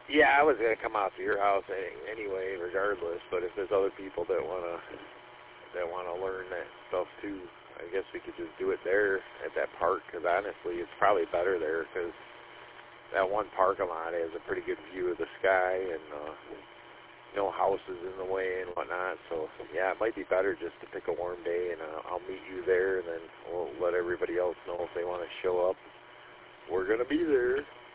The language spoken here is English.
Yeah, I was gonna come out to your house anyway, regardless. But if there's other people that wanna learn that stuff too, I guess we could just do it there at that park. Because honestly, it's probably better there because that one parking lot has a pretty good view of the sky and no houses in the way and whatnot. So yeah, it might be better just to pick a warm day and I'll meet you there, and then we'll let everybody else know if they want to show up. We're gonna be there.